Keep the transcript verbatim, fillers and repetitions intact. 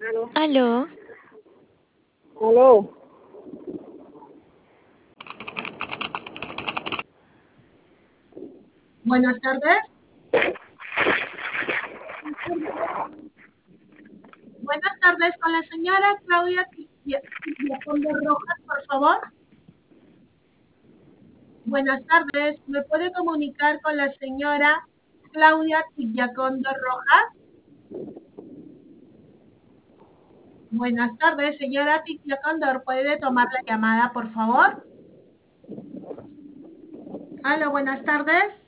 Aló. Aló. Buenas tardes. Buenas tardes con la señora Claudia Condor Rojas, por favor. Buenas tardes. ¿Me puede comunicar con la señora Claudia Tillacondo Rojas? Buenas tardes, señora Tillacondo. ¿Puede tomar la llamada, por favor? Aló, buenas tardes.